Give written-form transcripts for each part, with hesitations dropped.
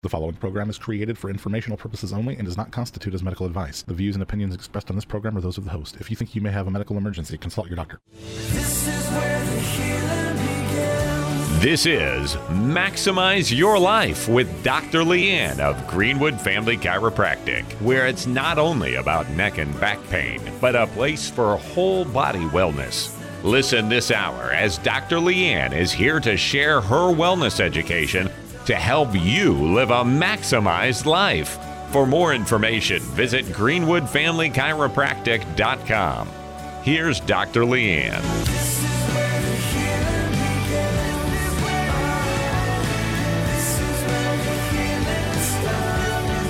The following program is created for informational purposes only and does not constitute as medical advice. The views and opinions expressed on this program are those of the host. If you think you may have a medical emergency, consult your doctor. This is where the healing begins. This is Maximize Your Life with Dr. Leanne of Greenwood Family Chiropractic, where it's not only about neck and back pain, but a place for whole body wellness. Listen this hour as Dr. Leanne is here to share her wellness education to help you live a maximized life. For more information, visit greenwoodfamilychiropractic.com. Here's Dr. Leanne. This is where the healing begins. This is where the healing starts.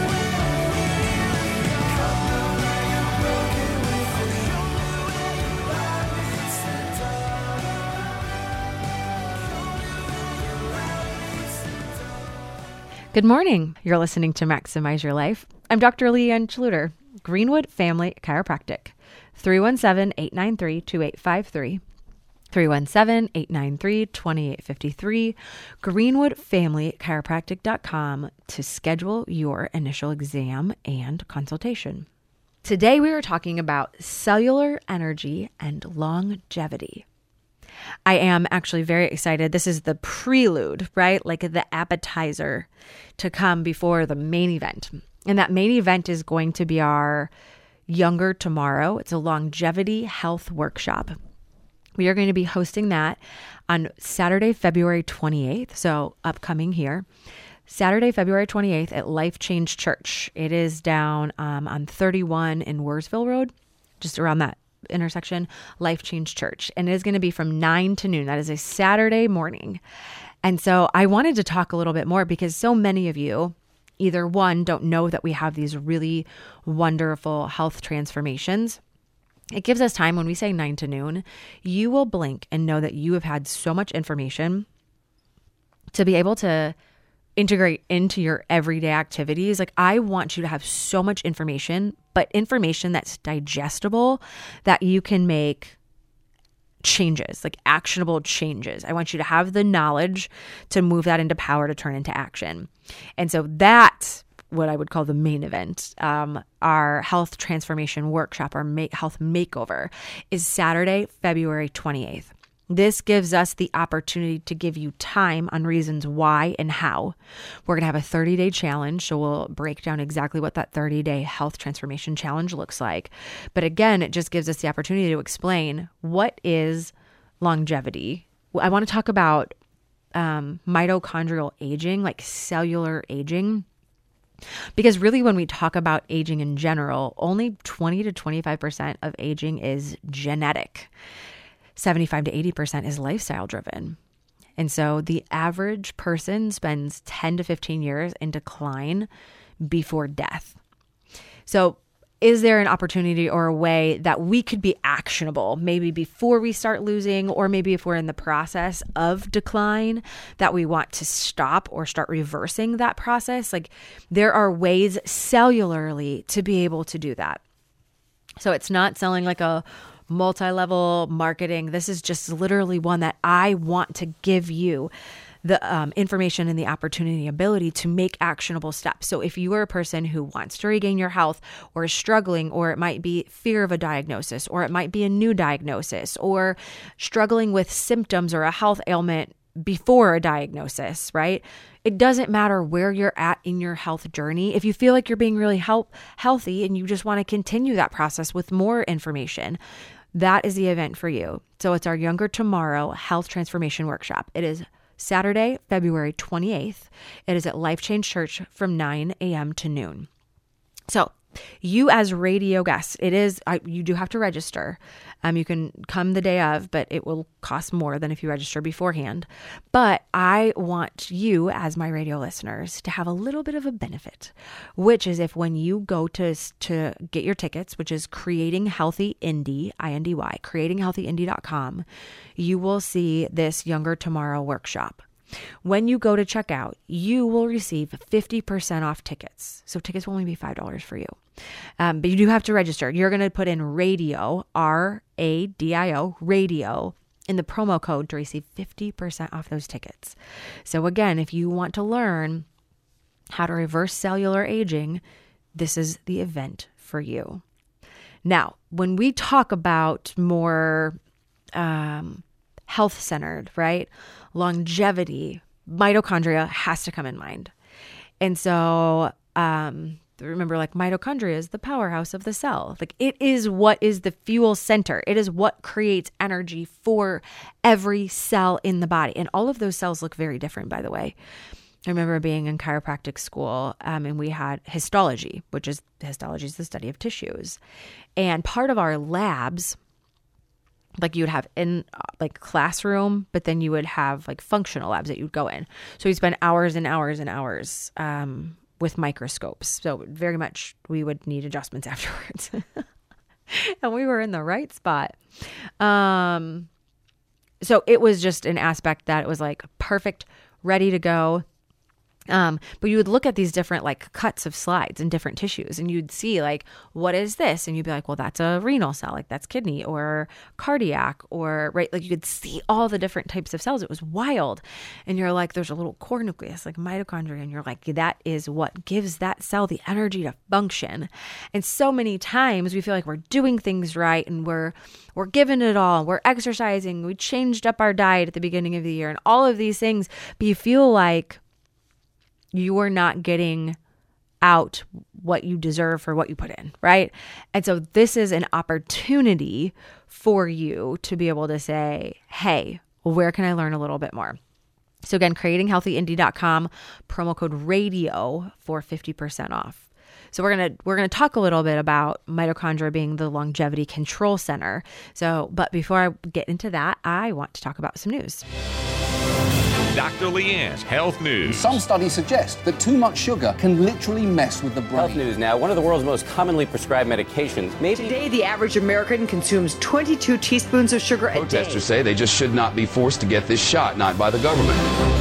Come on, like a broken wheel. Show me where your light meets the dark. Show me where your light meets the dark. Good morning. You're listening to Maximize Your Life. I'm Dr. Leanne Schluter, Greenwood Family Chiropractic. 317-893-2853. 317-893-2853. greenwoodfamilychiropractic.com to schedule your initial exam and consultation. Today we are talking about cellular energy and longevity. I am actually very excited. This is the prelude, right? Like the appetizer to come before the main event. And that main event is going to be our Younger Tomorrow. It's a longevity health workshop. We are going to be hosting that on Saturday, February 28th. So upcoming here. Saturday, February 28th at Life Change Church. It is down on 31 in Wursville Road, just around that intersection, Life Change Church. And it is going to be from 9 to noon. That is a Saturday morning. And so I wanted to talk a little bit more because so many of you, either one, don't know that we have these really wonderful health transformations. It gives us time when we say 9 to noon, you will blink and know that you have had so much information to be able to integrate into your everyday activities. Like, I want you to have so much information, but information that's digestible, that you can make changes, like actionable changes. I want you to have the knowledge to move that into power to turn into action. And so that's what I would call the main event. Our health transformation workshop, our health makeover, is Saturday, February 28th. This gives us the opportunity to give you time on reasons why and how. We're going to have a 30-day challenge, so we'll break down exactly what that 30-day health transformation challenge looks like. But again, it just gives us the opportunity to explain what is longevity. I want to talk about mitochondrial aging, like cellular aging. Because really, when we talk about aging in general, only 20 to 25% of aging is genetic. 75 to 80% is lifestyle driven. And so the average person spends 10 to 15 years in decline before death. So is there an opportunity or a way that we could be actionable, maybe before we start losing, or maybe if we're in the process of decline, that we want to stop or start reversing that process? Like, there are ways cellularly to be able to do that. So it's not selling like a multi-level marketing. This is just literally one that I want to give you the information and the opportunity, ability to make actionable steps. So if you are a person who wants to regain your health, or is struggling, or it might be fear of a diagnosis, or it might be a new diagnosis, or struggling with symptoms or a health ailment before a diagnosis, right? It doesn't matter where you're at in your health journey. If you feel like you're being really healthy and you just want to continue that process with more information, that is the event for you. So it's our Younger Tomorrow Health Transformation Workshop. It is Saturday, February 28th. It is at Life Change Church from 9 a.m. to noon. So you as radio guests, you do have to register. You can come the day of, but it will cost more than if you register beforehand. But I want you as my radio listeners to have a little bit of a benefit, which is if when you go to get your tickets, which is Creating Healthy Indy, INDY, creatinghealthyindy.com, you will see this Younger Tomorrow workshop. When you go to checkout, you will receive 50% off tickets. So tickets will only be $5 for you. But you do have to register. You're going to put in radio, RADIO, radio, in the promo code to receive 50% off those tickets. So again, if you want to learn how to reverse cellular aging, this is the event for you. Now, when we talk about more health-centered, right, longevity, mitochondria has to come in mind. And so remember, like, mitochondria is the powerhouse of the cell. Like, it is what is the fuel center. It is what creates energy for every cell in the body. And all of those cells look very different, by the way. I remember being in chiropractic school and we had histology, which is the study of tissues. And part of our labs, like you would have in like classroom, but then you would have like functional labs that you'd go in. So you'd spend hours and hours and hours with microscopes. So very much we would need adjustments afterwards. And we were in the right spot. So it was just an aspect that it was like perfect, ready to go. But you would look at these different like cuts of slides in different tissues and you'd see like, what is this? And you'd be like, well, that's a renal cell, like that's kidney or cardiac or right. Like you could see all the different types of cells. It was wild. And you're like, there's a little core nucleus, like mitochondria. And you're like, that is what gives that cell the energy to function. And so many times we feel like we're doing things right and we're giving it all. We're exercising. We changed up our diet at the beginning of the year and all of these things, but you feel like you are not getting out what you deserve for what you put in, right? And so this is an opportunity for you to be able to say, hey, where can I learn a little bit more? So again, creatinghealthyindy.com, promo code radio for 50% off. So we're gonna talk a little bit about mitochondria being the longevity control center. But before I get into that, I want to talk about some news. Dr. Leanne's Health News. Some studies suggest that too much sugar can literally mess with the brain. Health news now. One of the world's most commonly prescribed medications. Today, the average American consumes 22 teaspoons of sugar a day. Protesters say they just should not be forced to get this shot, not by the government.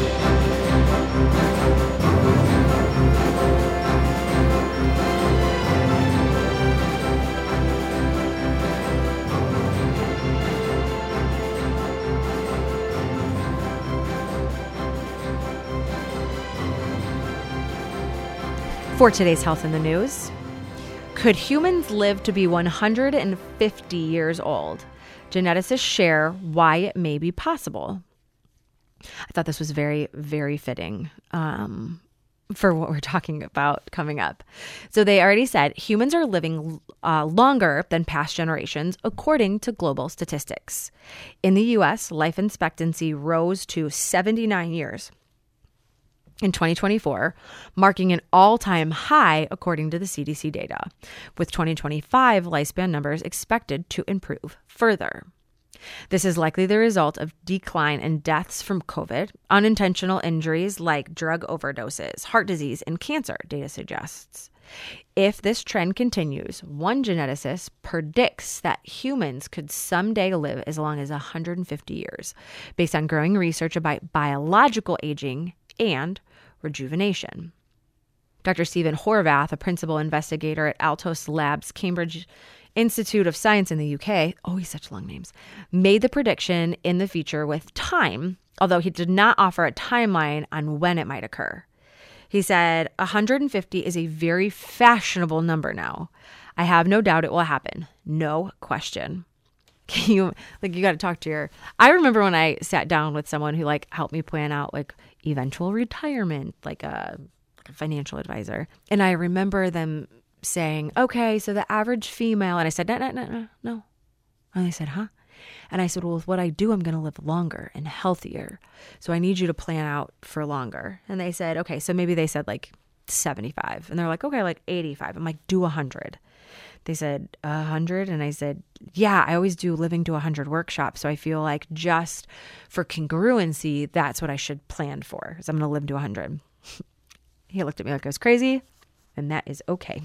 For today's Health in the News, could humans live to be 150 years old? Geneticists share why it may be possible. I thought this was very, very fitting for what we're talking about coming up. So they already said humans are living longer than past generations, according to global statistics. In the U.S., life expectancy rose to 79 years. In 2024, marking an all-time high according to the CDC data, with 2025 lifespan numbers expected to improve further. This is likely the result of decline in deaths from COVID, unintentional injuries like drug overdoses, heart disease, and cancer, data suggests. If this trend continues, one geneticist predicts that humans could someday live as long as 150 years, based on growing research about biological aging and rejuvenation. Dr. Stephen Horvath, a principal investigator at Altos Labs, Cambridge Institute of Science in the UK, always such long names, made the prediction in the feature with time, although he did not offer a timeline on when it might occur. He said, 150 is a very fashionable number now. I have no doubt it will happen. No question. You got to talk to I remember when I sat down with someone who helped me plan out eventual retirement, like a financial advisor. And I remember them saying, okay, so the average female, and I said, no. And they said, huh? And I said, well, with what I do, I'm going to live longer and healthier. So I need you to plan out for longer. And they said, okay, so maybe they said 75. And they're like, okay, 85. I'm like, do 100. They said 100. And I said, yeah, I always do living to 100 workshops. So I feel like just for congruency, that's what I should plan for, is I'm going to live to 100. He looked at me like I was crazy, and that is okay.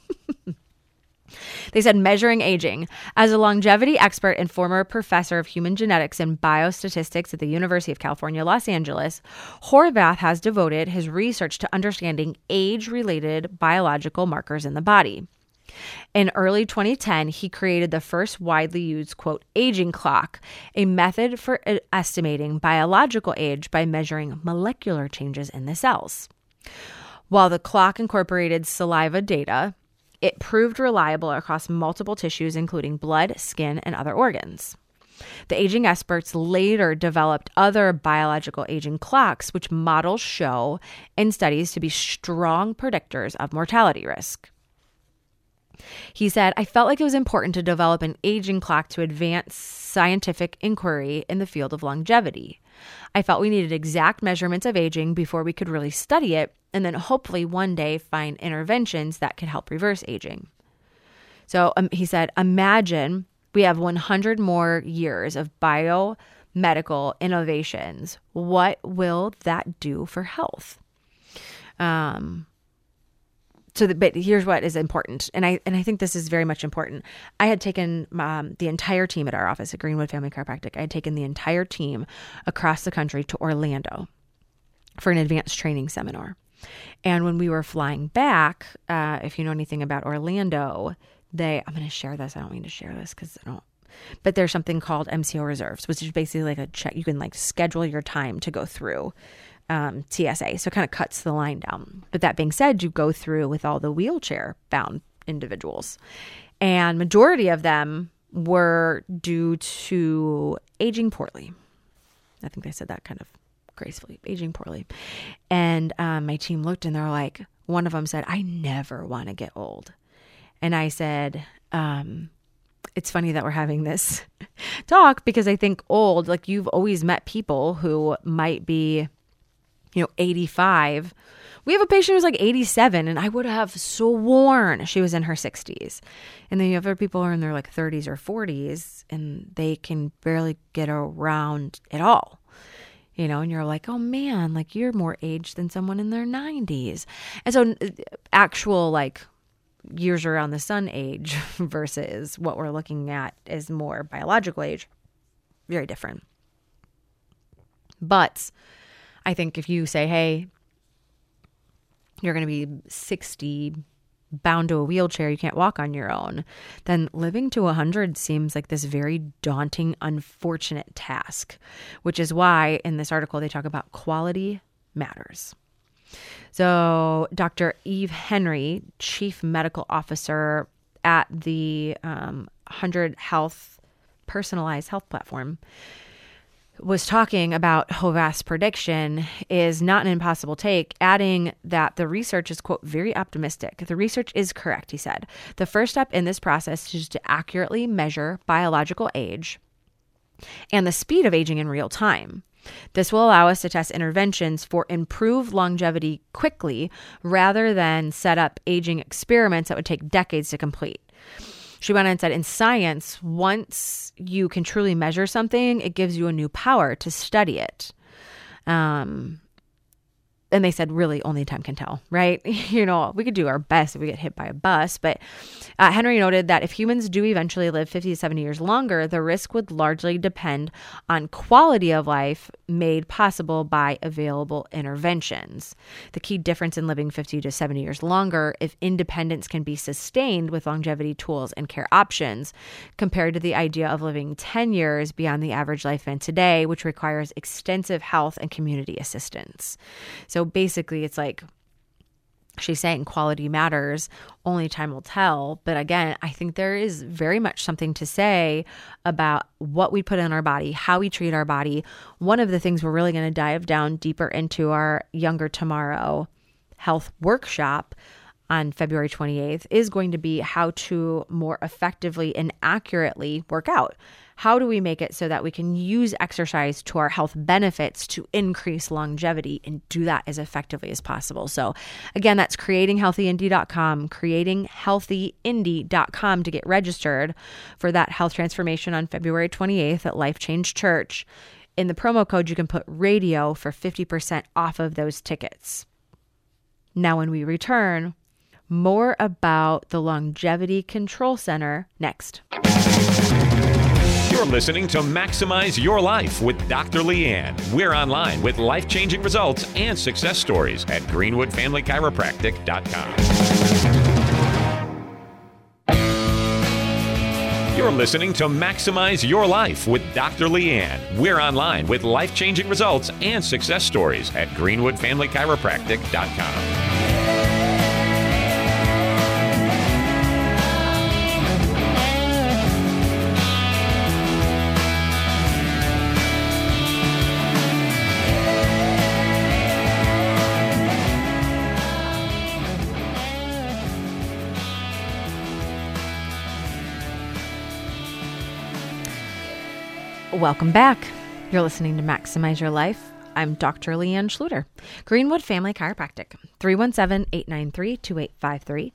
They said measuring aging. As a longevity expert and former professor of human genetics and biostatistics at the University of California, Los Angeles, Horvath has devoted his research to understanding age-related biological markers in the body. In early 2010, he created the first widely used, quote, aging clock, a method for estimating biological age by measuring molecular changes in the cells. While the clock incorporated saliva data, it proved reliable across multiple tissues, including blood, skin, and other organs. The aging experts later developed other biological aging clocks, which models show in studies to be strong predictors of mortality risk. He said, I felt like it was important to develop an aging clock to advance scientific inquiry in the field of longevity. I felt we needed exact measurements of aging before we could really study it, and then hopefully one day find interventions that could help reverse aging. So he said, imagine we have 100 more years of biomedical innovations. What will that do for health? But here's what is important, and I think this is very much important. I had taken the entire team at our office at Greenwood Family Chiropractic. I had taken the entire team across the country to Orlando for an advanced training seminar. And when we were flying back, if you know anything about Orlando, I'm going to share this. I don't mean to share this because I don't. But there's something called MCO reserves, which is basically like a check. You can like schedule your time to go through TSA. So it kind of cuts the line down. But that being said, you go through with all the wheelchair bound individuals, and majority of them were due to aging poorly. I think they said that kind of gracefully, aging poorly. And my team looked and they're like, one of them said, I never want to get old. And I said, it's funny that we're having this talk because I think old, like you've always met people who might be 85. We have a patient who's like 87, and I would have sworn she was in her 60s. And then you have other people who are in their like 30s or 40s, and they can barely get around at all. And you're like, oh man, like you're more aged than someone in their 90s. And so actual like years around the sun age versus what we're looking at is more biological age, very different. But I think if you say, hey, you're going to be 60, bound to a wheelchair, you can't walk on your own, then living to 100 seems like this very daunting, unfortunate task, which is why in this article they talk about quality matters. So Dr. Eve Henry, Chief Medical Officer at the 100 Health Personalized Health Platform, was talking about HOVAS prediction is not an impossible take, adding that the research is, quote, very optimistic. The research is correct, he said. The first step in this process is to accurately measure biological age and the speed of aging in real time. This will allow us to test interventions for improved longevity quickly rather than set up aging experiments that would take decades to complete. She went on and said, in science, once you can truly measure something, it gives you a new power to study it. And they said, really, only time can tell, right? We could do our best if we get hit by a bus. But Henry noted that if humans do eventually live 50 to 70 years longer, the risk would largely depend on quality of life made possible by available interventions. The key difference in living 50 to 70 years longer, if independence can be sustained with longevity tools and care options, compared to the idea of living 10 years beyond the average lifespan today, which requires extensive health and community assistance. So basically, it's like she's saying quality matters, only time will tell. But again, I think there is very much something to say about what we put in our body, how we treat our body. One of the things we're really going to dive down deeper into our Younger Tomorrow health workshop on February 28th is going to be how to more effectively and accurately work out. How do we make it so that we can use exercise to our health benefits to increase longevity and do that as effectively as possible? So again, that's creatinghealthyindy.com, creatinghealthyindy.com to get registered for that health transformation on February 28th at Life Change Church. In the promo code, you can put radio for 50% off of those tickets. Now, when we return, more about the Longevity Control Center next. You're listening to Maximize Your Life with Dr. Leanne. We're online with life-changing results and success stories at greenwoodfamilychiropractic.com. You're listening to Maximize Your Life with Dr. Leanne. We're online with life-changing results and success stories at greenwoodfamilychiropractic.com. Welcome back. You're listening to Maximize Your Life. I'm Dr. Leanne Schluter, Greenwood Family Chiropractic, 317-893-2853,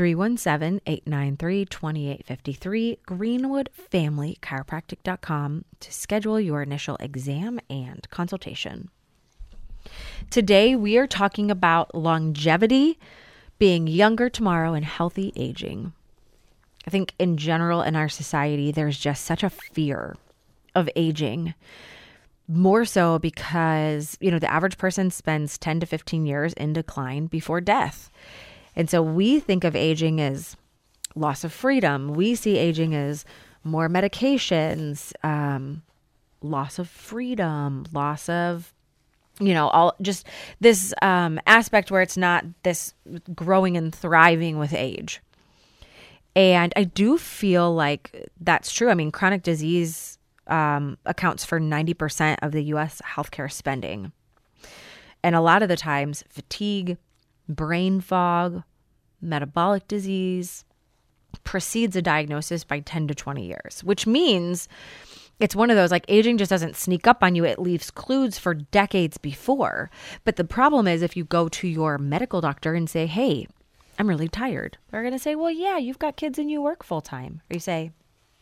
317-893-2853, greenwoodfamilychiropractic.com to schedule your initial exam and consultation. Today, we are talking about longevity, being younger tomorrow, and healthy aging. I think in general in our society, there's just such a fear of aging, more so because, the average person spends 10 to 15 years in decline before death. And so we think of aging as loss of freedom. We see aging as more medications, loss of freedom, loss of, all just this aspect where it's not this growing and thriving with age. And I do feel like that's true. I mean, chronic disease accounts for 90% of the U.S. healthcare spending. And a lot of the times, fatigue, brain fog, metabolic disease precedes a diagnosis by 10 to 20 years, which means it's one of those, like, aging just doesn't sneak up on you. It leaves clues for decades before. But the problem is if you go to your medical doctor and say, hey, I'm really tired, they're going to say, well, yeah, you've got kids and you work full time. Or you say,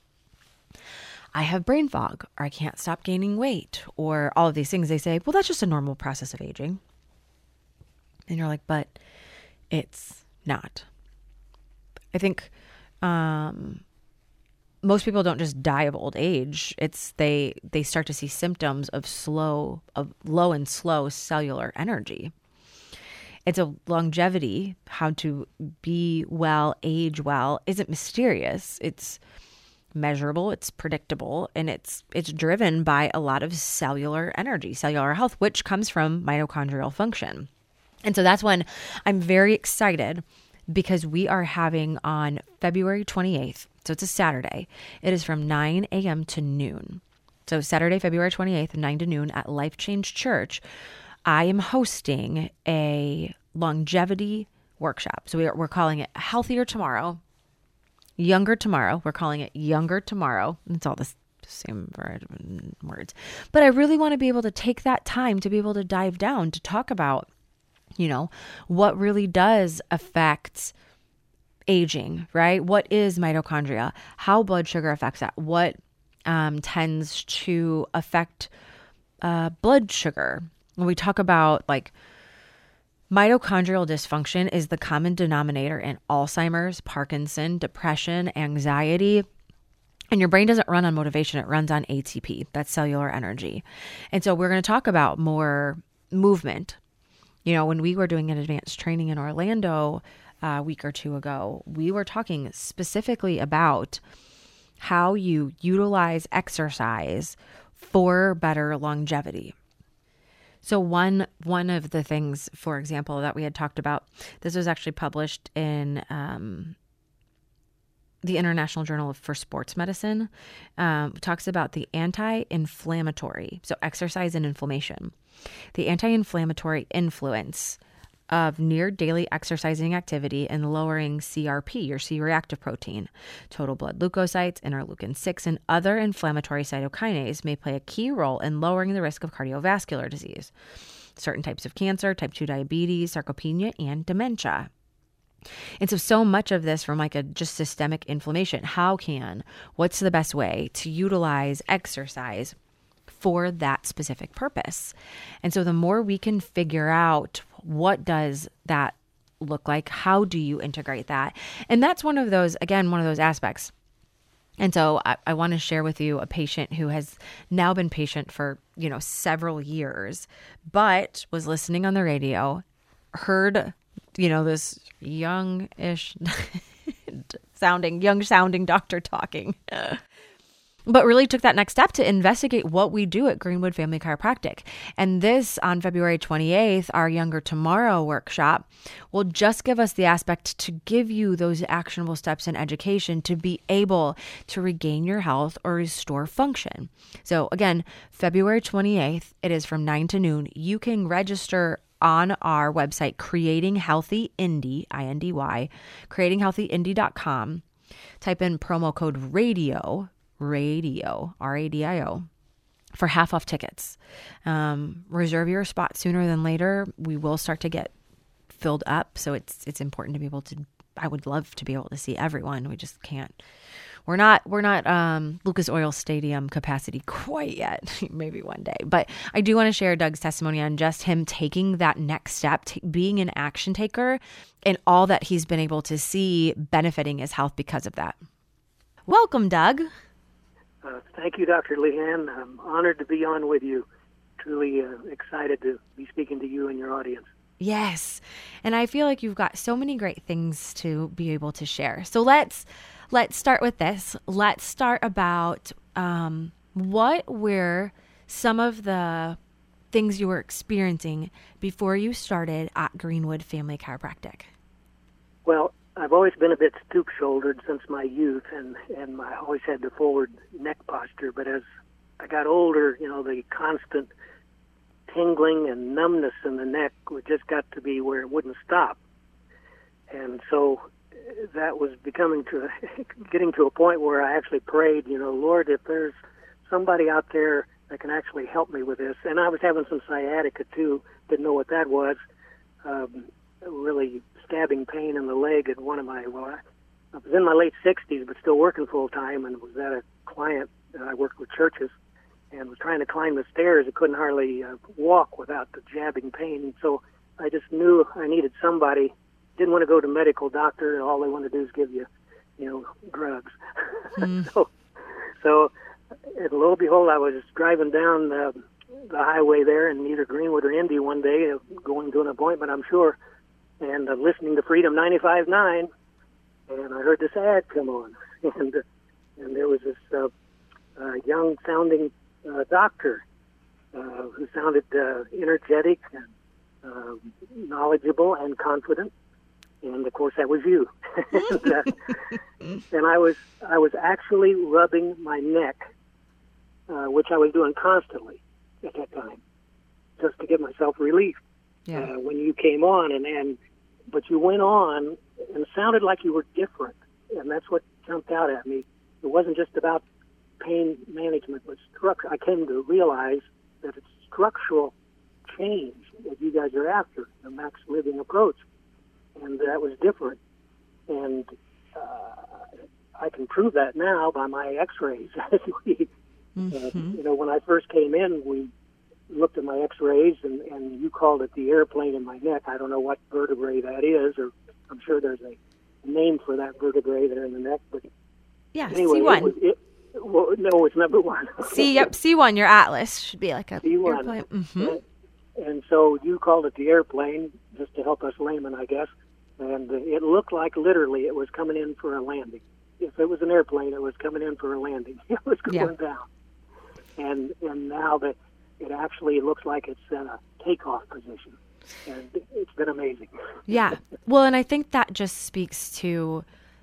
I have brain fog, or I can't stop gaining weight, or all of these things. They say, well, that's just a normal process of aging. And you're like, but it's not. I think most people don't just die of old age. It's they start to see symptoms of low and slow cellular energy. It's a longevity, how to be well, age well, isn't mysterious. It's measurable, it's predictable, and it's driven by a lot of cellular energy, cellular health, which comes from mitochondrial function. And so that's when I'm very excited, because we are having on February 28th, so it's a Saturday, it is from 9 a.m. to noon. So Saturday, February 28th, 9 to noon at Life Change Church, I am hosting a longevity workshop. So we're calling it Healthier Tomorrow, Younger Tomorrow. We're calling it Younger Tomorrow. It's all the same words. But I really want to be able to take that time to be able to dive down to talk about, what really does affect aging, right? What is mitochondria? How blood sugar affects that? What tends to affect blood sugar? When we talk about mitochondrial dysfunction is the common denominator in Alzheimer's, Parkinson, depression, anxiety. And your brain doesn't run on motivation. It runs on ATP. That's cellular energy. And so we're going to talk about more movement. When we were doing an advanced training in Orlando a week or two ago, we were talking specifically about how you utilize exercise for better longevity. So one of the things, for example, that we had talked about, this was actually published in the International Journal for Sports Medicine, talks about the anti-inflammatory, so exercise and inflammation, the anti-inflammatory influence of near daily exercising activity and lowering CRP, your C-reactive protein, total blood leukocytes, interleukin-6, and other inflammatory cytokines may play a key role in lowering the risk of cardiovascular disease, certain types of cancer, type 2 diabetes, sarcopenia, and dementia. And so much of this from just systemic inflammation. What's the best way to utilize exercise for that specific purpose? And so the more we can figure out what does that look like, how do you integrate that? And that's one of those aspects. And so I want to share with you a patient who has now been patient for, several years, but was listening on the radio, heard, this young-ish sounding doctor talking, but really took that next step to investigate what we do at Greenwood Family Chiropractic. And this, on February 28th, our Younger Tomorrow workshop, will just give us the aspect to give you those actionable steps in education to be able to regain your health or restore function. So again, February 28th, it is from 9 to noon. You can register on our website, Creating Healthy Indy, INDY, creatinghealthyindy.com. Type in promo code RADIO, RADIO, for half off tickets. Reserve your spot sooner than later. We will start to get filled up. So it's important to be able to, I would love to be able to see everyone. We just can't. We're not Lucas Oil Stadium capacity quite yet. Maybe one day. But I do want to share Doug's testimony on just him taking that next step, being an action taker, and all that he's been able to see benefiting his health because of that. Welcome, Doug. Thank you, Dr. Leanne. I'm honored to be on with you. Truly excited to be speaking to you and your audience. Yes. And I feel like you've got so many great things to be able to share. So let's start with this. Let's start about what were some of the things you were experiencing before you started at Greenwood Family Chiropractic. Well, I've always been a bit stoop-shouldered since my youth, and I always had the forward neck posture. But as I got older, the constant tingling and numbness in the neck just got to be where it wouldn't stop. And so that was getting to a point where I actually prayed, Lord, if there's somebody out there that can actually help me with this. And I was having some sciatica too, didn't know what that was, really stabbing pain in the leg at I was in my late 60s but still working full time, and was at a client, I worked with churches, and was trying to climb the stairs. I couldn't hardly walk without the jabbing pain. So I just knew I needed somebody. Didn't want to go to medical doctor, and all they want to do is give you, drugs. So and lo and behold, I was driving down the highway there in either Greenwood or Indy one day, going to an appointment, I'm sure, and listening to Freedom 95.9, and I heard this ad come on, and there was this young-sounding doctor who sounded energetic and knowledgeable and confident, and of course that was you. and I was actually rubbing my neck, which I was doing constantly at that time, just to give myself relief. When you came on, but you went on and sounded like you were different, and that's what jumped out at me. It wasn't just about pain management, but structure. I came to realize that it's structural change that you guys are after, the Max Living approach, and that was different. And I can prove that now by my X-rays. When I first came in, we looked at my X-rays, and you called it the airplane in my neck. I don't know what vertebrae that is, or I'm sure there's a name for that vertebrae there in the neck. But anyway, C1. Well, no, it's number one. C1, your atlas should be like a C1. airplane. Mm-hmm. And so you called it the airplane, just to help us laymen, I guess. And it looked like literally it was coming in for a landing. If it was an airplane, it was coming in for a landing. It was going down. And now that it actually looks like it's in a takeoff position. And it's been amazing. Yeah. Well, and I think that just speaks to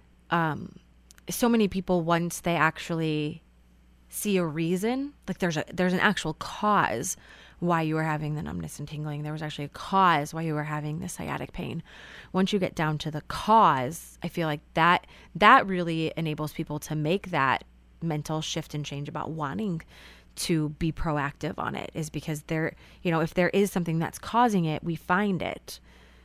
so many people, once they actually see a reason, like there's an actual cause why you were having the numbness and tingling. There was actually a cause why you were having the sciatic pain. Once you get down to the cause, I feel like that really enables people to make that mental shift and change about wanting to be proactive on it, is because if there is something that's causing it, we find it.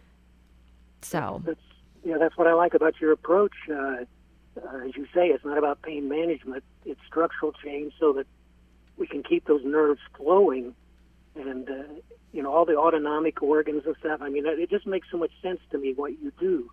So that's what I like about your approach. As you say, it's not about pain management. It's structural change so that we can keep those nerves flowing, and all the autonomic organs and stuff. I mean, it just makes so much sense to me what you do.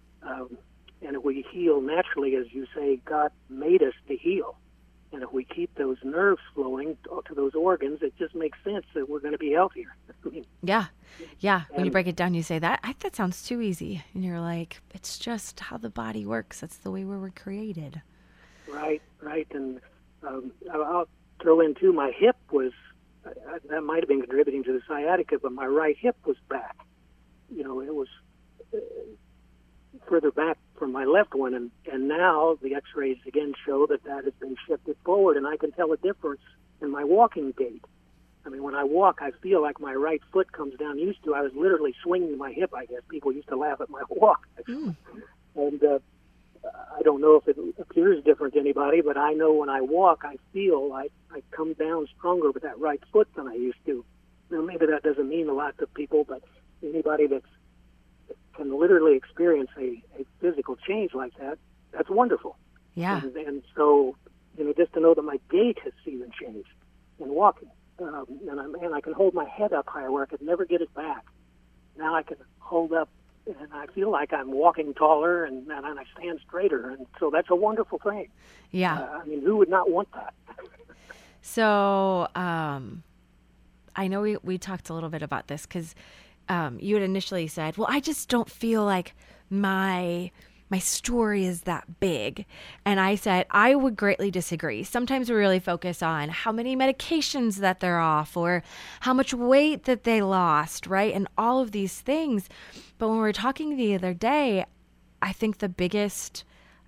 And if we heal naturally, as you say, God made us to heal. And if we keep those nerves flowing to those organs, it just makes sense that we're going to be healthier. Yeah. When you break it down, you say that sounds too easy. And you're like, it's just how the body works. That's the way we were created. Right. And I'll throw in, too, my hip was, that might have been contributing to the sciatica, but my right hip was back. It was further back from my left one, and now the X-rays again show that has been shifted forward, and I can tell a difference in my walking gait. I mean, when I walk, I feel like my right foot comes down. Used to, I was literally swinging my hip, I guess. People used to laugh at my walk. And I don't know if it appears different to anybody, but I know when I walk, I feel I come down stronger with that right foot than I used to. Now, maybe that doesn't mean a lot to people, but anybody that can literally experience a physical change like that, that's wonderful. Yeah. And so, just to know that my gait has even changed in walking, and I can hold my head up higher where I could never get it back. Now I can hold up, and I feel like I'm walking taller, and I stand straighter, and so that's a wonderful thing. Yeah. Who would not want that? So I know we talked a little bit about this because you had initially said, well, I just don't feel like my story is that big. And I said, I would greatly disagree. Sometimes we really focus on how many medications that they're off or how much weight that they lost, right? And all of these things. But when we were talking the other day, I think the biggest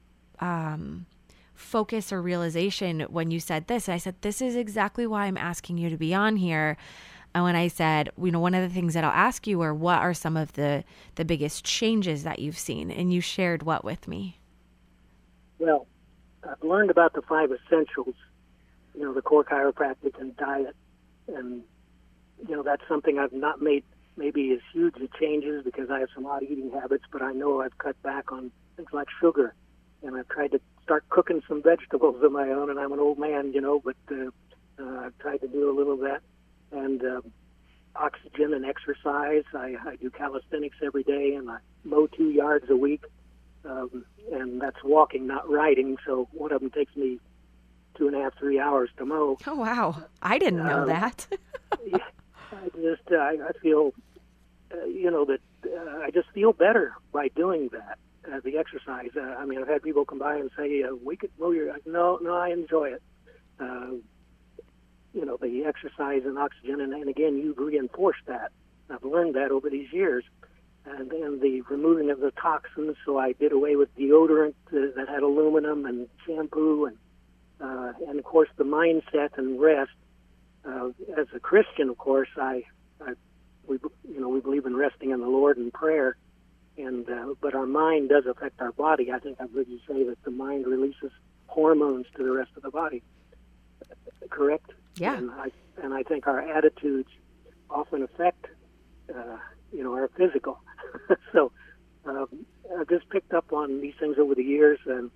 focus or realization when you said this, and I said, this is exactly why I'm asking you to be on here. And when I said, one of the things that I'll ask you are what are some of the biggest changes that you've seen? And you shared what with me? Well, I've learned about the 5 essentials, the core chiropractic and diet. And, that's something I've not made maybe as huge a changes because I have some odd eating habits, but I know I've cut back on things like sugar. And I've tried to start cooking some vegetables of my own, and I'm an old man, but I've tried to do a little of that. And oxygen and exercise. I do calisthenics every day, and I mow 2 yards a week. And that's walking, not riding. So one of them takes me 2.5, 3 hours to mow. Oh, wow. I didn't know that. I feel, that I just feel better by doing that, the exercise. I've had people come by and say, we could mow your... No, I enjoy it. The exercise and oxygen, and again, you've reinforced that. I've learned that over these years. And the removing of the toxins, so I did away with deodorant that had aluminum and shampoo, and of course the mindset and rest. As a Christian, of course, we believe in resting in the Lord and prayer, but our mind does affect our body. I think I've heard you say that the mind releases hormones to the rest of the body. Correct? Yeah. And I think our attitudes often affect, our physical. So I've just picked up on these things over the years, and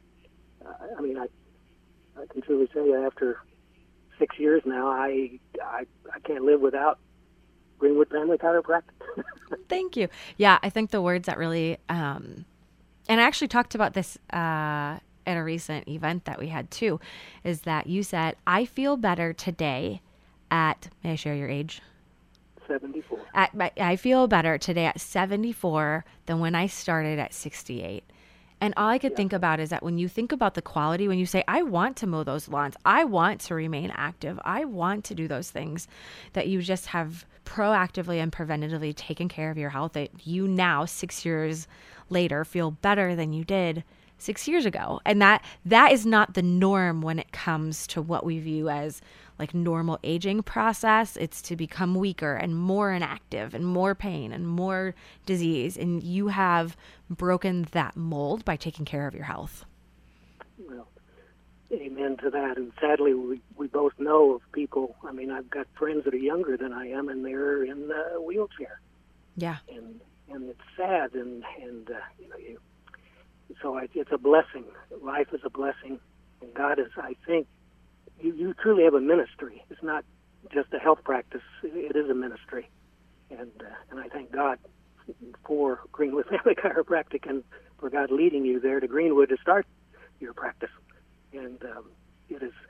I can truly say after 6 years now, I can't live without Greenwood Family Chiropractic. Thank you. Yeah, I think the words that really, and I actually talked about this at a recent event that we had too, is that you said, I feel better today at, may I share your age? 74. I feel better today at 74 than when I started at 68. And all I could think about is that when you think about the quality, when you say, I want to mow those lawns, I want to remain active, I want to do those things, that you just have proactively and preventatively taken care of your health, that you now, 6 years later, feel better than you did 6 years ago. And that is not the norm when it comes to what we view as like normal aging process. It's to become weaker and more inactive and more pain and more disease. And you have broken that mold by taking care of your health. Well, amen to that. And sadly, we both know of people. I've got friends that are younger than I am, and they're in a wheelchair. Yeah. And it's sad, so it's a blessing. Life is a blessing, and God is, I think, you truly have a ministry. It's not just a health practice. It is a ministry. And I thank God for Greenwood Family Chiropractic and for God leading you there to Greenwood to start your practice. And it is,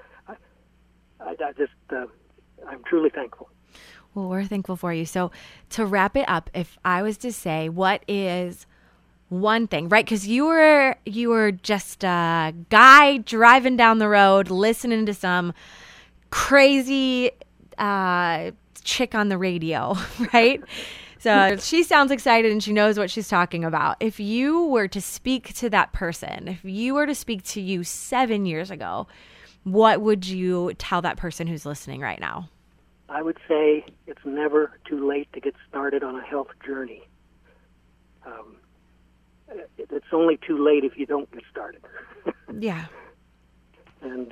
I'm truly thankful. Well, we're thankful for you. So to wrap it up, if I was to say, what is one thing, right? Because you were just a guy driving down the road, listening to some crazy chick on the radio, right? So she sounds excited and she knows what she's talking about. If you were to speak to that person, if you were to speak to you 7 years ago, what would you tell that person who's listening right now? I would say it's never too late to get started on a health journey. it's only too late if you don't get started. Yeah. And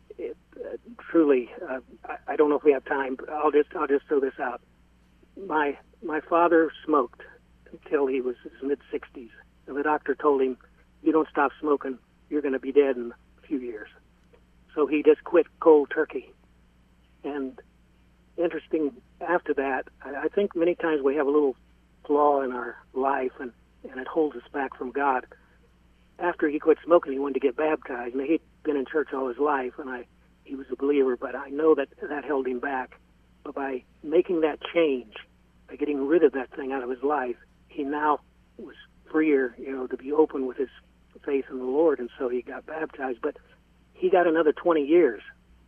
truly, I don't know if we have time, but I'll just throw this out. My father smoked until he was his mid-60s, and the doctor told him, "You don't stop smoking, you're going to be dead in a few years." So he just quit cold turkey. And interesting, after that, I think many times we have a little flaw in our life, and it holds us back from God. After he quit smoking, he wanted to get baptized. Now, he'd been in church all his life, and he was a believer, but I know that held him back. But by making that change, by getting rid of that thing out of his life, he now was freer, to be open with his faith in the Lord, and so he got baptized. But he got another 20 years.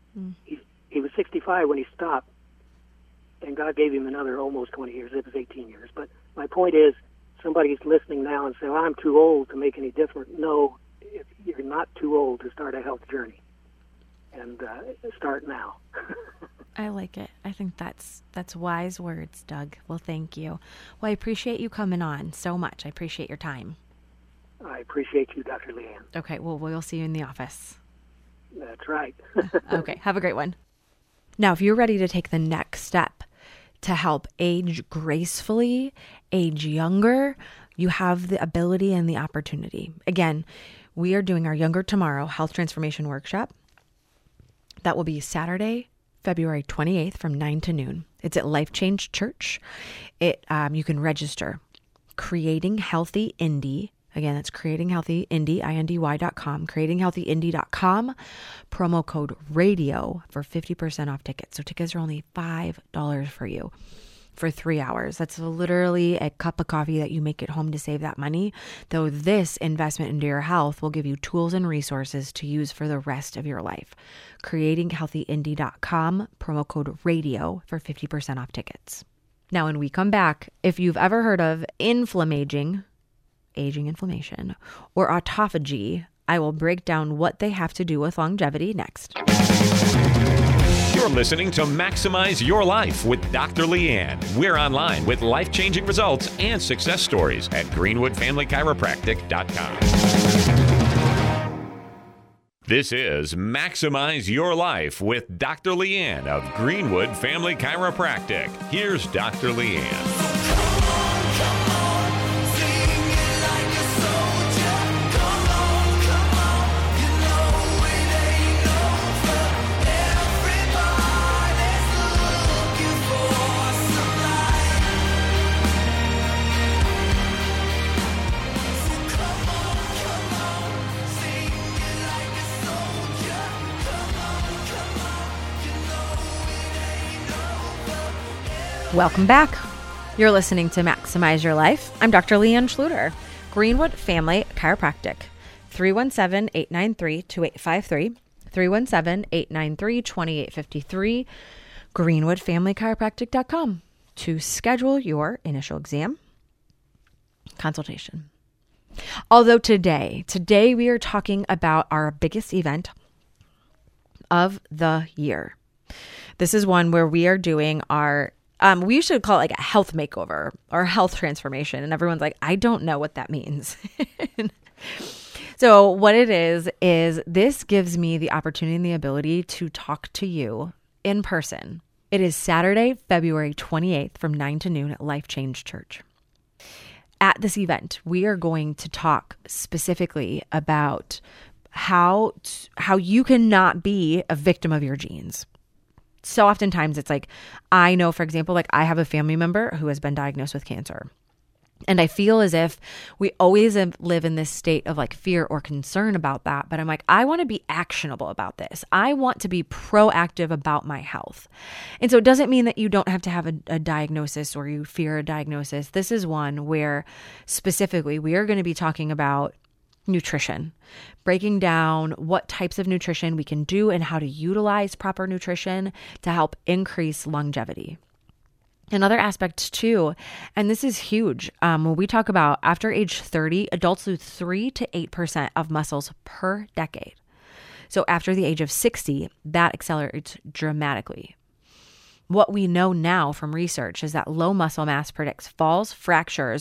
He was 65 when he stopped, and God gave him another almost 20 years. It was 18 years. But my point is, somebody's listening now and saying, well, I'm too old to make any difference. No, you're not too old to start a health journey. And start now. I like it. I think that's wise words, Doug. Well, thank you. Well, I appreciate you coming on so much. I appreciate your time. I appreciate you, Dr. Leanne. Okay, well, we'll see you in the office. That's right. Okay, have a great one. Now, if you're ready to take the next step to help age gracefully, age younger, you have the ability and the opportunity. Again, we are doing our Younger Tomorrow Health Transformation Workshop. That will be Saturday, February 28th from 9 to noon. It's at Life Change Church. You can register. Creating Healthy Indy. Again, that's Creating Healthy Indy, INDY.com, creatinghealthyindy.com, promo code RADIO for 50% off tickets. So tickets are only $5 for you for 3 hours. That's literally a cup of coffee that you make at home to save that money. Though this investment into your health will give you tools and resources to use for the rest of your life. Creatinghealthyindy.com, promo code RADIO for 50% off tickets. Now, when we come back, if you've ever heard of inflammaging, aging inflammation, or autophagy, I will break down what they have to do with longevity next. You're listening to Maximize Your Life with Dr. Leanne. We're online with life-changing results and success stories at greenwoodfamilychiropractic.com. This is Maximize Your Life with Dr. Leanne of Greenwood Family Chiropractic. Here's Dr. Leanne. Welcome back. You're listening to Maximize Your Life. I'm Dr. Leanne Schluter, Greenwood Family Chiropractic. 317-893-2853, 317-893-2853, greenwoodfamilychiropractic.com to schedule your initial exam consultation. Although today we are talking about our biggest event of the year. This is one where we are doing our we should call it like a health makeover or health transformation. And everyone's like, I don't know what that means. So what it is this gives me the opportunity and the ability to talk to you in person. It is Saturday, February 28th from 9 to noon at Life Change Church. At this event, we are going to talk specifically about how you cannot be a victim of your genes. So oftentimes it's like, I know, for example, like I have a family member who has been diagnosed with cancer. And I feel as if we always live in this state of like fear or concern about that. But I'm like, I want to be actionable about this. I want to be proactive about my health. And so it doesn't mean that you don't have to have a diagnosis or you fear a diagnosis. This is one where specifically we are going to be talking about nutrition, breaking down what types of nutrition we can do and how to utilize proper nutrition to help increase longevity. Another aspect too, and this is huge, when we talk about after age 30, adults lose 3 to 8% of muscles per decade. So after the age of 60, that accelerates dramatically. What we know now from research is that low muscle mass predicts falls, fractures,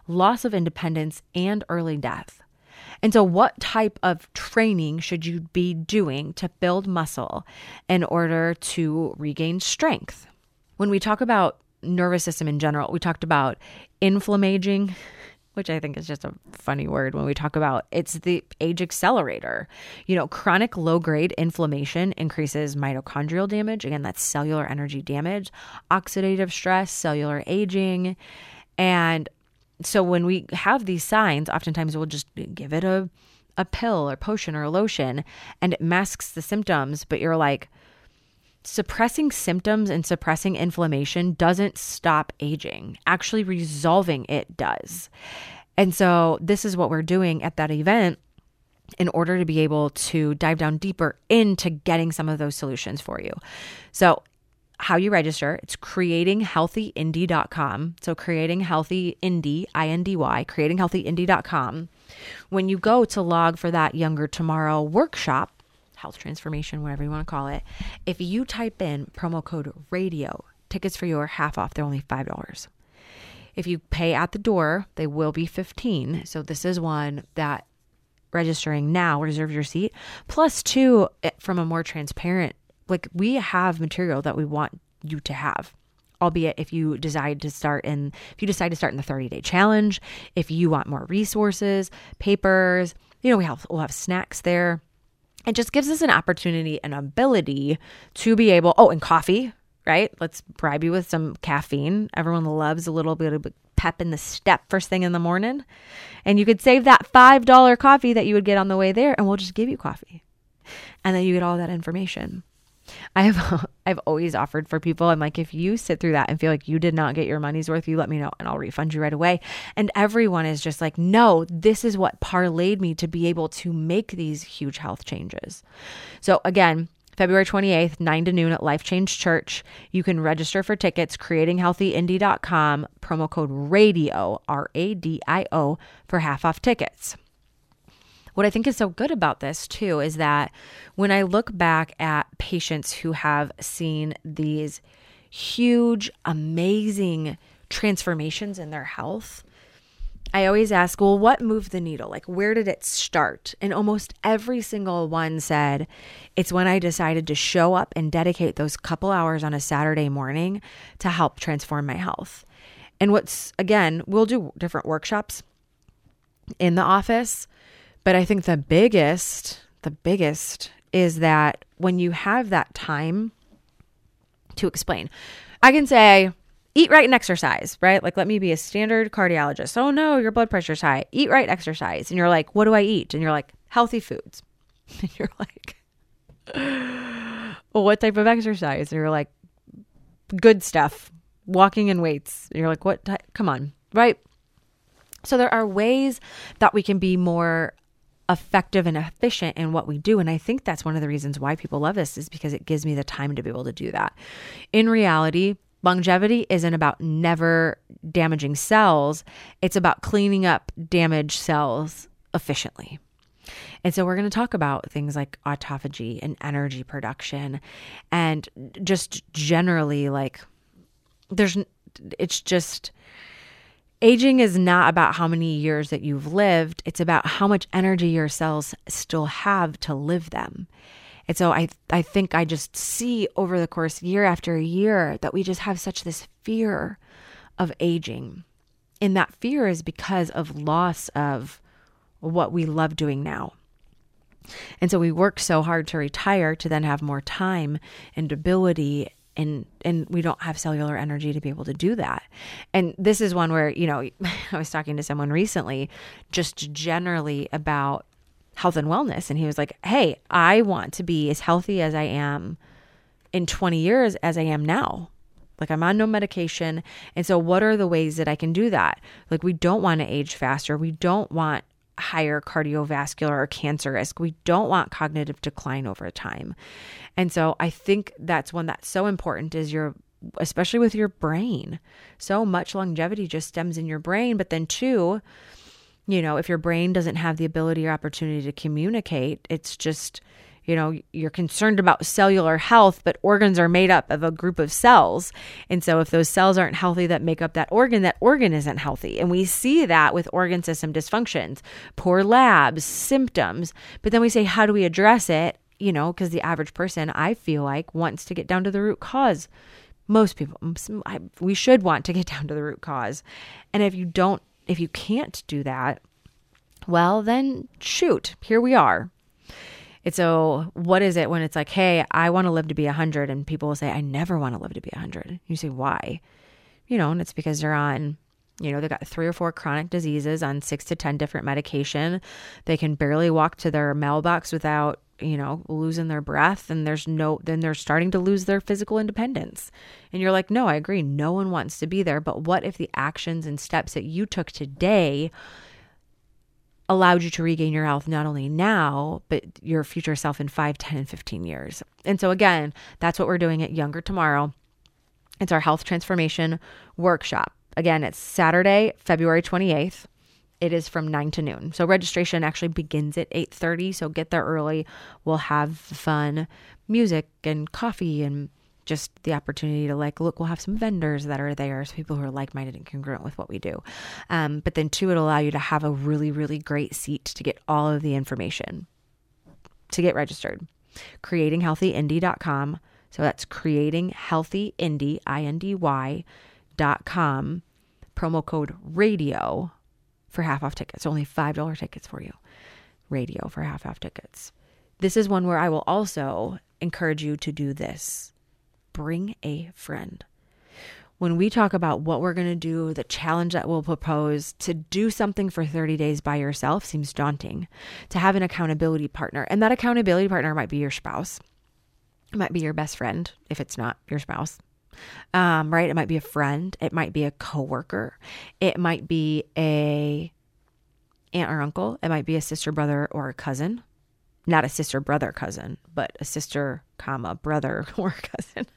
loss of independence, and early death. And so what type of training should you be doing to build muscle in order to regain strength? When we talk about nervous system in general, we talked about inflammaging, which I think is just a funny word when we talk about it's the age accelerator. Chronic low-grade inflammation increases mitochondrial damage. Again, that's cellular energy damage, oxidative stress, cellular aging. And so when we have these signs, oftentimes we'll just give it a pill or potion or a lotion and it masks the symptoms. But you're like, suppressing symptoms and suppressing inflammation doesn't stop aging. Actually, resolving it does. And so this is what we're doing at that event in order to be able to dive down deeper into getting some of those solutions for you. So how you register, it's creatinghealthyindy.com. So creatinghealthyindy, I-N-D-Y, creatinghealthyindy.com. When you go to log for that Younger Tomorrow workshop, health transformation, whatever you want to call it, if you type in promo code radio, tickets for you are half off. They're only $5. If you pay at the door, they will be $15. So this is one that registering now, reserve your seat. Plus two, from a more transparent, like we have material that we want you to have, albeit if you decide to start in the 30-day challenge, if you want more resources, papers, we'll have snacks there. It just gives us an opportunity and ability to be able, and coffee, right? Let's bribe you with some caffeine. Everyone loves a little bit of pep in the step first thing in the morning. And you could save that $5 coffee that you would get on the way there, and we'll just give you coffee. And then you get all that information. I've always offered for people, I'm like, if you sit through that and feel like you did not get your money's worth, you let me know and I'll refund you right away. And everyone is just like, no, this is what parlayed me to be able to make these huge health changes. So again, February 28th, 9 to noon at Life Change Church. You can register for tickets, creatinghealthyindy.com, promo code RADIO, R-A-D-I-O, for half off tickets. What I think is so good about this too is that when I look back at patients who have seen these huge, amazing transformations in their health, I always ask, well, what moved the needle? Like, where did it start? And almost every single one said, it's when I decided to show up and dedicate those couple hours on a Saturday morning to help transform my health. And again, we'll do different workshops in the office. But I think the biggest is that when you have that time to explain, I can say, eat right and exercise, right? Like, let me be a standard cardiologist. Oh no, your blood pressure's high. Eat right, exercise. And you're like, what do I eat? And you're like, healthy foods. And you're like, well, what type of exercise? And you're like, good stuff, walking and weights. And you're like, what? Come on, right? So there are ways that we can be more effective and efficient in what we do. And I think that's one of the reasons why people love this, is because it gives me the time to be able to do that. In reality, longevity isn't about never damaging cells. It's about cleaning up damaged cells efficiently. And so we're going to talk about things like autophagy and energy production, and just generally, like, aging is not about how many years that you've lived. It's about how much energy your cells still have to live them. And so I think I just see over the course, year after year, that we just have such this fear of aging. And that fear is because of loss of what we love doing now. And so we work so hard to retire to then have more time and ability, and we don't have cellular energy to be able to do that. And this is one where, I was talking to someone recently just generally about health and wellness. And he was like, hey, I want to be as healthy as I am in 20 years as I am now. Like, I'm on no medication. And so what are the ways that I can do that? Like, we don't want to age faster. We don't want higher cardiovascular or cancer risk. We don't want cognitive decline over time. And so I think that's one that's so important, is especially with your brain. So much longevity just stems in your brain. But then two, if your brain doesn't have the ability or opportunity to communicate, it's just, You're concerned about cellular health, but organs are made up of a group of cells. And so if those cells aren't healthy that make up that organ isn't healthy. And we see that with organ system dysfunctions, poor labs, symptoms. But then we say, how do we address it? Because the average person, I feel like, wants to get down to the root cause. Most people, we should want to get down to the root cause. And if you can't do that, well, then shoot, here we are. And so what is it when it's like, hey, I want to live to be 100, and people will say, I never want to live to be 100. You say, why? And it's because they're on, they've got 3 or 4 chronic diseases on 6 to 10 different medication. They can barely walk to their mailbox without, losing their breath. And then they're starting to lose their physical independence. And you're like, no, I agree. No one wants to be there. But what if the actions and steps that you took today allowed you to regain your health, not only now, but your future self in 5, 10, and 15 years. And so again, that's what we're doing at Younger Tomorrow. It's our health transformation workshop. Again, it's Saturday, February 28th. It is from 9 to noon. So registration actually begins at 8:30. So get there early. We'll have fun music and coffee and just the opportunity to we'll have some vendors that are there. So people who are like-minded and congruent with what we do. But then 2, it'll allow you to have a really, really great seat to get all of the information to get registered. CreatingHealthyIndy.com. So that's CreatingHealthyIndy, INDY.com. Promo code RADIO for half off tickets. Only $5 tickets for you. Radio for half off tickets. This is one where I will also encourage you to do this. Bring a friend. When we talk about what we're going to do, the challenge that we'll propose, to do something for 30 days by yourself seems daunting. To have an accountability partner, and that accountability partner might be your spouse. It might be your best friend if it's not your spouse. Right? It might be a friend. It might be a coworker. It might be a aunt or uncle. It might be a sister, brother, or a cousin. Not a sister, brother, cousin, but a sister, brother, or cousin.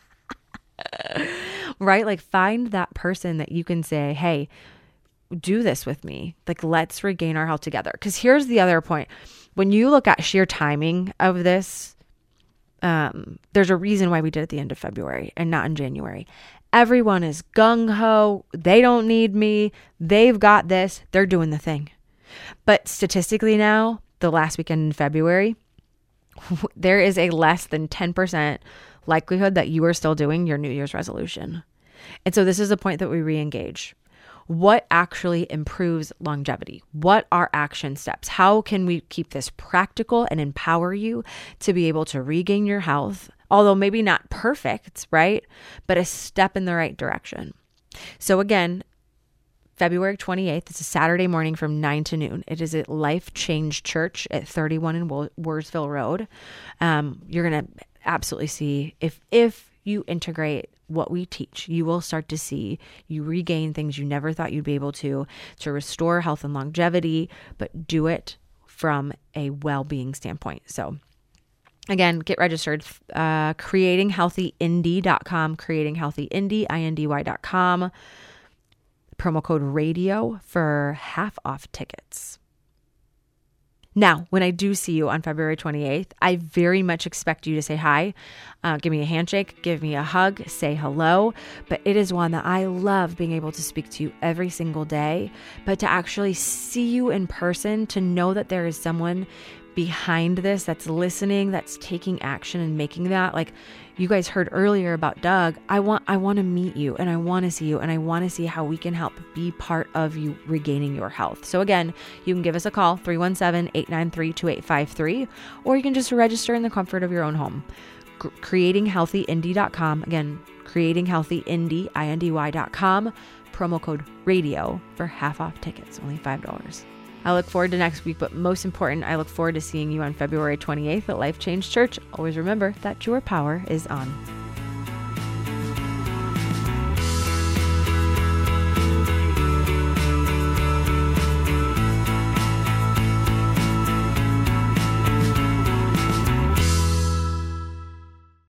Right? Find that person that you can say, hey, do this with me. Let's regain our health together. Because here's the other point. When you look at sheer timing of this, there's a reason why we did it at the end of February and not in January. Everyone is gung-ho. They don't need me. They've got this. They're doing the thing. But statistically now, the last weekend in February, there is a less than 10% likelihood that you are still doing your New Year's resolution. And so this is a point that we re-engage. What actually improves longevity? What are action steps? How can we keep this practical and empower you to be able to regain your health? Although maybe not perfect, right? But a step in the right direction. So again, February 28th, it's a Saturday morning from 9 to noon. It is at Life Change Church at 31 in Wurzville Road. You're going to absolutely see if you integrate what we teach, you will start to see you regain things you never thought you'd be able to restore health and longevity, but do it from a well-being standpoint. So again, get registered, creatinghealthyindy.com, creatinghealthyindy, INDY.com. Promo code RADIO for half off tickets. Now, when I do see you on February 28th, I very much expect you to say hi, give me a handshake, give me a hug, say hello. But it is one that I love being able to speak to you every single day, but to actually see you in person, to know that there is someone behind this that's listening, that's taking action and making that. Like you guys heard earlier about Doug, I want to meet you, and I want to see you, and I want to see how we can help be part of you regaining your health. So again, you can give us a call, 317-893-2853, or you can just register in the comfort of your own home. CreatingHealthyIndy.com. Again, CreatingHealthyIndy, INDY.com. Promo code RADIO for half off tickets, only $5. I look forward to next week, but most important, I look forward to seeing you on February 28th at Life Change Church. Always remember that your power is on.